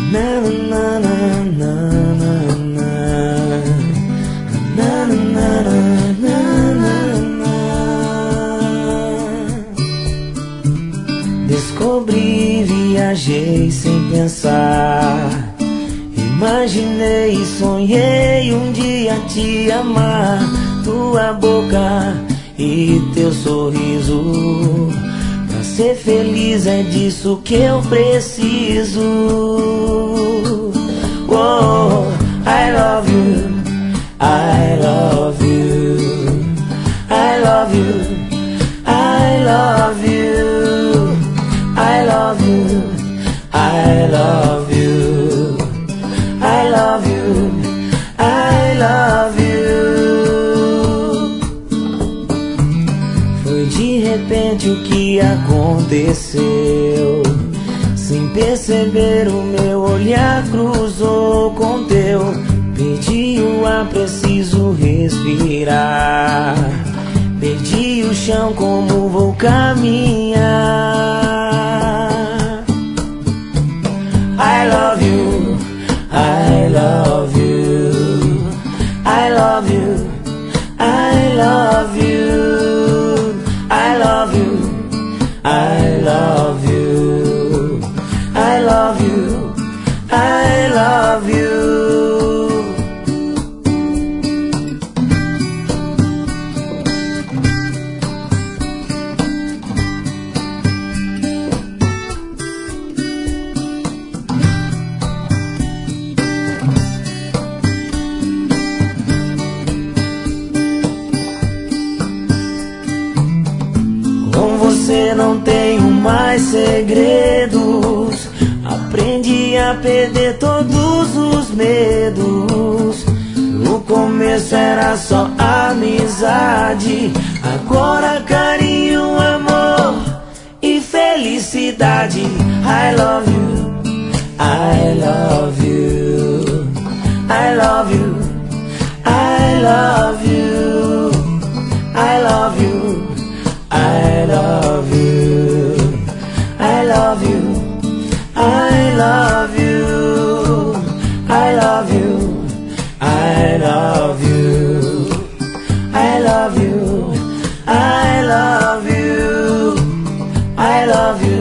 Na na na na na na na na na na na. Descobri, viajei sem pensar. Imaginei e sonhei um dia te amar. Tua boca e teu sorriso, pra ser feliz é disso que eu preciso. Oh, I love you, I love you, I love you, I love you, I love you, I love you, I love you, I love you. Foi de repente o que aconteceu. Sem perceber o meu olhar cruzou com teu. Perdi o ar, preciso respirar. Perdi o chão, como vou caminhar. I love you, I love you, I love you, I love you, I love you, I love you, I love you, I love you. Com você não tenho mais segredos. Aprendi a perder todos os medos. No começo era só amizade, agora carinho, amor e felicidade. I love you, I love you, I love you, I love you, I love you, I love you, I love you, I love you, I love you, I love you, I love you, I love you, I love you.